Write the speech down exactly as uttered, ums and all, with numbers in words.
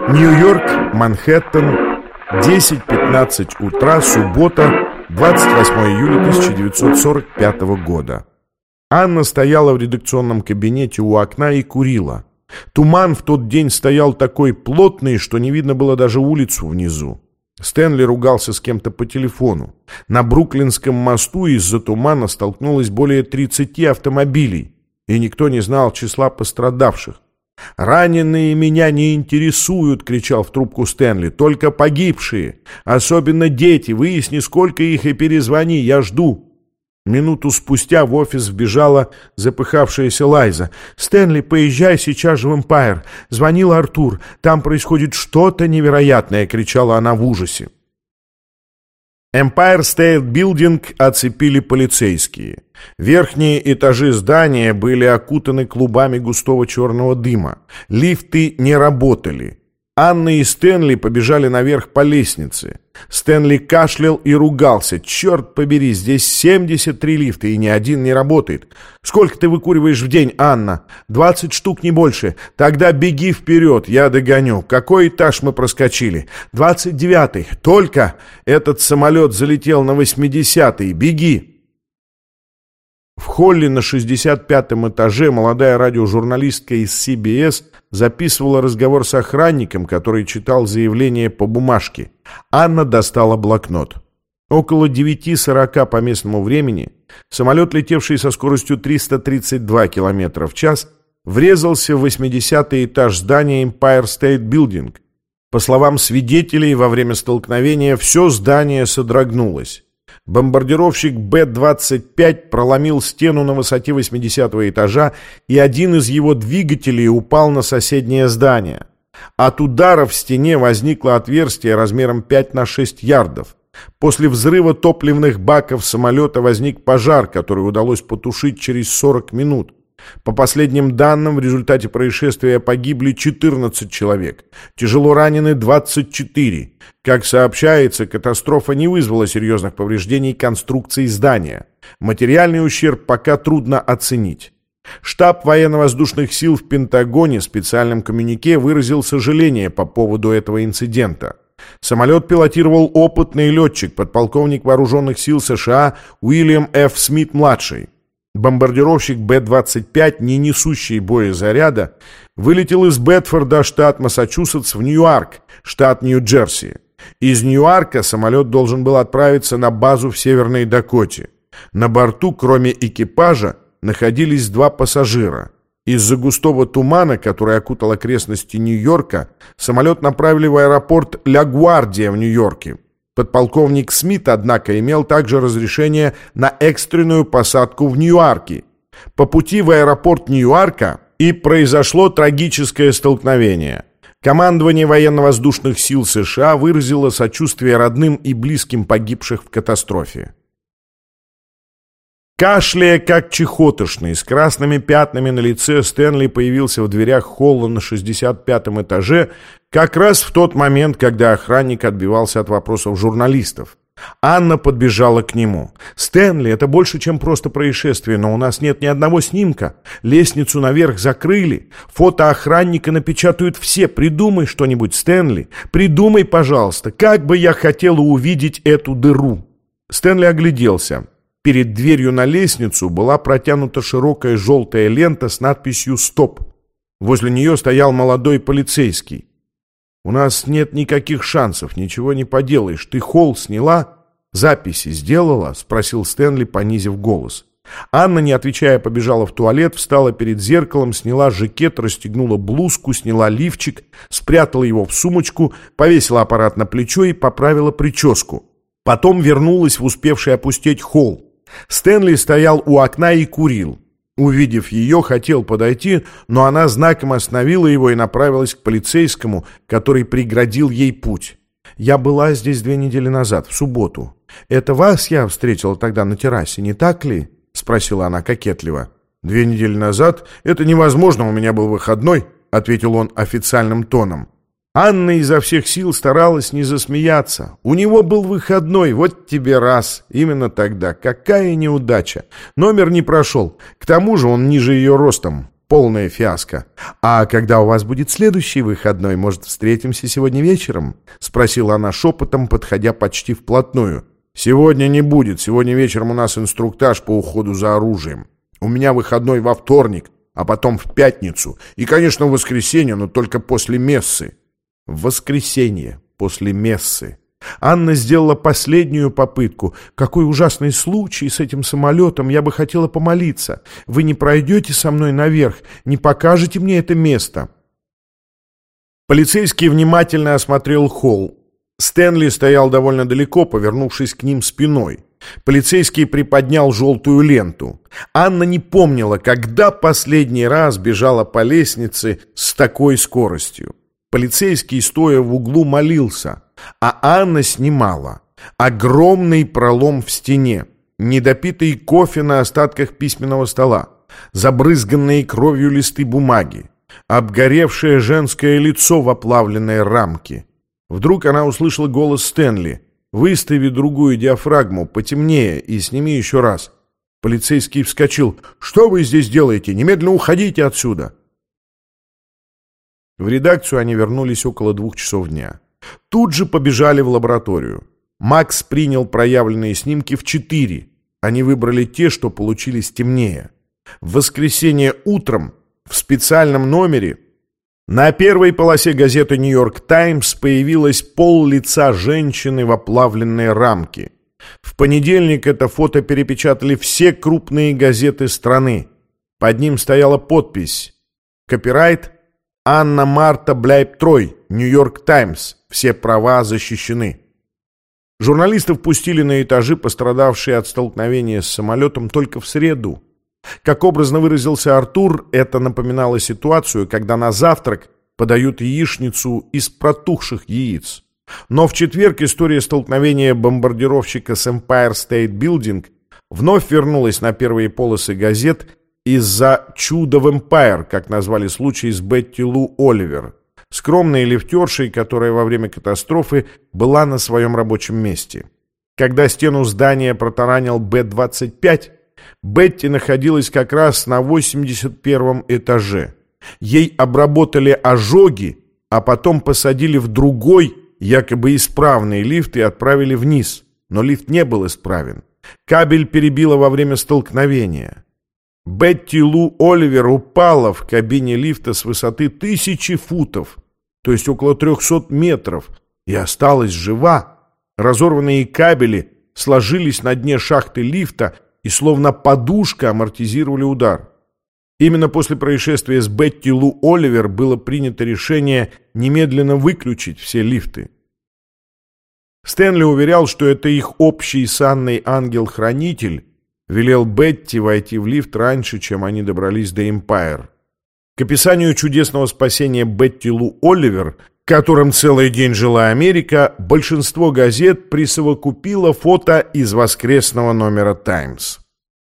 Нью-Йорк, Манхэттен, десять пятнадцать утра, суббота, двадцать восьмого июля тысяча девятьсот сорок пятого года. Анна стояла в редакционном кабинете у окна и курила. Туман в тот день стоял такой плотный, что не видно было даже улицу внизу. Стэнли ругался с кем-то по телефону. На Бруклинском мосту из-за тумана столкнулось более тридцати автомобилей, и никто не знал числа пострадавших. «Раненые меня не интересуют!» — кричал в трубку Стэнли. «Только погибшие! Особенно дети! Выясни, сколько их, и перезвони, я жду!» Минуту спустя в офис вбежала запыхавшаяся Лайза. «Стэнли, поезжай сейчас же в Эмпайр. Звонил Артур. Там происходит что-то невероятное!» — кричала она в ужасе. Empire State Building оцепили полицейские. Верхние этажи здания были окутаны клубами густого черного дыма. Лифты не работали. Анна и Стэнли побежали наверх по лестнице. Стэнли кашлял и ругался. «Черт побери, здесь семьдесят три лифта, и ни один не работает. Сколько ты выкуриваешь в день, Анна? Двадцать штук, не больше. Тогда беги вперед, я догоню. Какой этаж мы проскочили? Двадцать девятый. Только этот самолет залетел на восьмидесятый. Беги!» В холле на шестьдесят пятом этаже молодая радиожурналистка из си би эс записывала разговор с охранником, который читал заявление по бумажке. Анна достала блокнот. Около девяти сорока по местному времени самолет, летевший со скоростью триста тридцать два километра в час, врезался в восьмидесятый этаж здания Empire State Building. По словам свидетелей, во время столкновения все здание содрогнулось. Бомбардировщик Бэ двадцать пять проломил стену на высоте восьмидесятого этажа, и один из его двигателей упал на соседнее здание. От удара в стене возникло отверстие размером пять на шесть ярдов. После взрыва топливных баков самолета возник пожар, который удалось потушить через сорок минут. По последним данным, в результате происшествия погибли четырнадцать человек, тяжело ранены двадцать четыре. Как сообщается, катастрофа не вызвала серьезных повреждений конструкции здания. Материальный ущерб пока трудно оценить. Штаб военно-воздушных сил в Пентагоне в специальном коммюнике выразил сожаление по поводу этого инцидента. Самолет пилотировал опытный летчик, подполковник вооруженных сил США Уильям Ф. Смит-младший. Бомбардировщик Бэ двадцать пять, не несущий боезаряда, вылетел из Бетфорда, штат Массачусетс, в Ньюарк, штат Нью-Джерси. Из Ньюарка самолет должен был отправиться на базу в Северной Дакоте. На борту, кроме экипажа, находились два пассажира. Из-за густого тумана, который окутал окрестности Нью-Йорка, самолет направили в аэропорт Ля Гвардия в Нью-Йорке. Подполковник Смит, однако, имел также разрешение на экстренную посадку в Ньюарке. По пути в аэропорт Ньюарка и произошло трагическое столкновение. Командование военно-воздушных сил США выразило сочувствие родным и близким погибших в катастрофе. Кашляя как чехотошный, с красными пятнами на лице, Стэнли появился в дверях холла на шестьдесят пятом этаже как раз в тот момент, когда охранник отбивался от вопросов журналистов. Анна подбежала к нему. «Стэнли, это больше, чем просто происшествие, но у нас нет ни одного снимка. Лестницу наверх закрыли. Фото охранника напечатают все. Придумай что-нибудь, Стэнли. Придумай, пожалуйста. Как бы я хотела увидеть эту дыру». Стэнли огляделся. Перед дверью на лестницу была протянута широкая желтая лента с надписью «Стоп». Возле нее стоял молодой полицейский. «У нас нет никаких шансов, ничего не поделаешь. Ты холл сняла? Записи сделала?» — спросил Стэнли, понизив голос. Анна, не отвечая, побежала в туалет, встала перед зеркалом, сняла жакет, расстегнула блузку, сняла лифчик, спрятала его в сумочку, повесила аппарат на плечо и поправила прическу. Потом вернулась в успевший опустеть холл. Стэнли стоял у окна и курил. Увидев ее, хотел подойти, но она знаком остановила его и направилась к полицейскому, который преградил ей путь. «Я была здесь две недели назад, в субботу. Это вас я встретила тогда на террасе, не так ли?» — спросила она кокетливо. «Две недели назад? Это невозможно, у меня был выходной», — ответил он официальным тоном. Анна изо всех сил старалась не засмеяться. У него был выходной, вот тебе раз. Именно тогда. Какая неудача. Номер не прошел. К тому же он ниже ее ростом. полная фиаско. «А когда у вас будет следующий выходной? Может, встретимся сегодня вечером?» — спросила она шепотом, подходя почти вплотную. «Сегодня не будет. Сегодня вечером у нас инструктаж по уходу за оружием. У меня выходной во вторник, а потом в пятницу. И, конечно, в воскресенье, но только после мессы». В воскресенье, после мессы. Анна сделала последнюю попытку. «Какой ужасный случай с этим самолетом! Я бы хотела помолиться. Вы не пройдете со мной наверх? Не покажете мне это место?» Полицейский внимательно осмотрел холл. Стэнли стоял довольно далеко, повернувшись к ним спиной. Полицейский приподнял желтую ленту. Анна не помнила, когда последний раз бежала по лестнице с такой скоростью. Полицейский, стоя в углу, молился, а Анна снимала. Огромный пролом в стене, недопитый кофе на остатках письменного стола, забрызганные кровью листы бумаги, обгоревшее женское лицо в оплавленной рамке. Вдруг она услышала голос Стэнли. «Выстави другую диафрагму, потемнее, и сними еще раз». Полицейский вскочил. «Что вы здесь делаете? Немедленно уходите отсюда!» В редакцию они вернулись около двух часов дня. Тут же побежали в лабораторию. Макс принял проявленные снимки в четыре. Они выбрали те, что получились темнее. В воскресенье утром в специальном номере на первой полосе газеты «Нью-Йорк Таймс» появилось пол лица женщины в оплавленной рамке. В понедельник это фото перепечатали все крупные газеты страны. Под ним стояла подпись «Копирайт Анна Марта Бляйб-Трой, Нью-Йорк Таймс. Все права защищены». Журналистов пустили на этажи, пострадавшие от столкновения с самолетом, только в среду. Как образно выразился Артур, это напоминало ситуацию, когда на завтрак подают яичницу из протухших яиц. Но в четверг история столкновения бомбардировщика с Empire State Building вновь вернулась на первые полосы газет из-за «чуда в Empire», как назвали случай с Бетти Лу Оливер, скромной лифтершей, которая во время катастрофы была на своем рабочем месте. Когда стену здания протаранил Бэ двадцать пять, Бетти находилась как раз на восемьдесят первом этаже. Ей обработали ожоги, а потом посадили в другой, якобы исправный лифт и отправили вниз. Но лифт не был исправен. Кабель перебило во время столкновения. Бетти Лу Оливер упала в кабине лифта с высоты тысячи футов, то есть около трехсот метров, и осталась жива. Разорванные кабели сложились на дне шахты лифта и словно подушка амортизировали удар. Именно после происшествия с Бетти Лу Оливер было принято решение немедленно выключить все лифты. Стэнли уверял, что это их общий с Анной ангел-хранитель велел Бетти войти в лифт раньше, чем они добрались до Эмпайр. К описанию чудесного спасения Бетти Лу Оливер, которым целый день жила Америка, большинство газет присовокупило фото из воскресного номера «Таймс».